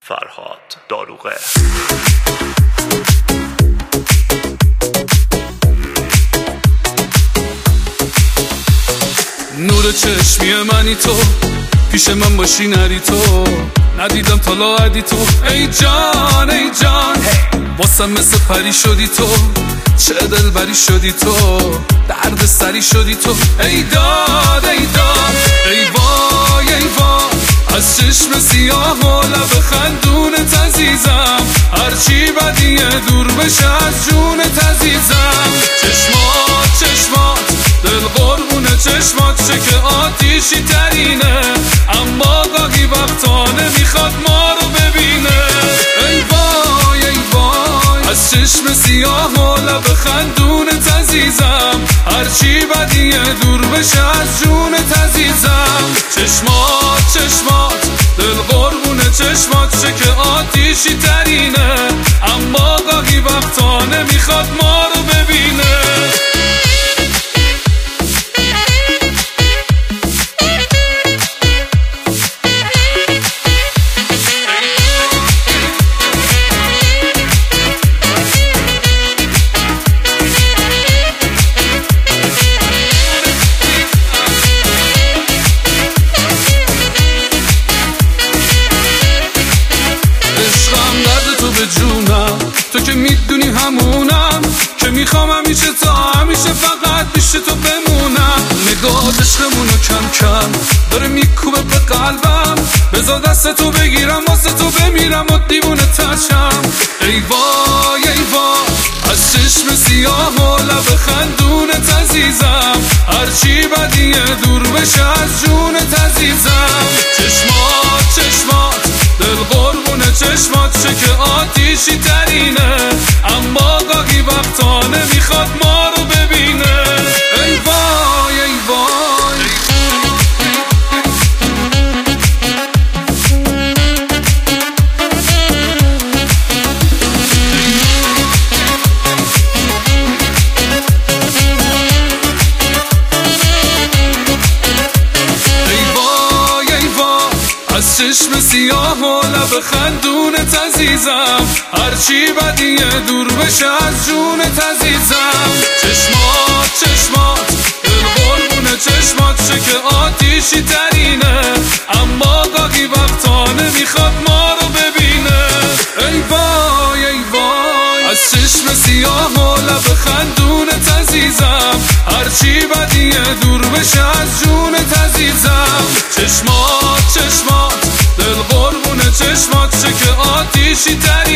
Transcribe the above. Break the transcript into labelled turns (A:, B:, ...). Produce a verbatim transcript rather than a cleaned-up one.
A: فرهاد داروغه.
B: نور چشمی منی تو، پیش من باشی نری تو، ندیدم تا لاعدی تو. ای جان ای جان واسم مثل پری شدی تو، چه دلبری شدی تو، درد سری شدی تو. ای داد ای داد ای وای ای وای، از چشم سیاه و لب خندونت عزیزم، هرچی بدیه دور بشه از جونت عزیزم. چشمات چشمات دل قربون چشمات، چه که آتیشی ترینه، اما گاهی وقتا نمیخواد ما رو ببینه. ای وای ای وای، از چشم سیاه و لب خندونت عزیزم، هرچی بدیه دور بشه از جونت عزیزم. چشمات چشمات دل قربون چشمات، چه که آتیشی ترینه، اما گاهی وقتا نمیخواد ما رو ببینه. جونم تو که میدونی همونم، که میخوام همیشه تا همیشه فقط پیش تو بمونم. نگاه عشقمونو کم کم داره میکوبه به قلبم، بذار دست تو بگیرم واسه تو بمیرم و دیوونه ترشم. ای وای ای وای، از چشم سیاه و لب خندونت عزیزم، هرچی بدیه دور بشه از جونت عزیزم. چشمات چشمات دل قربون چشمات، چه که آتیشی ترینه، اما گاهی وقتا نمیخواد ما رو ببینه. ای وای ای وای، از چشم سیاه و لب خندونت عزیزم، هرچی بدیه دور بشه از جونت عزیزم. چشمات چشمات دل قربون چشمات، چه که آتیشی ترینه، اما گاهی وقتا نمیخواد ما رو ببینه. ای وای ای وای، از چشم سیاه و لب خندونت عزیزم، هرچی بدیه دور بشه از جونت عزیزم. چشمات چشمات دل قربون چشمات، چه که آتیشی ترینه،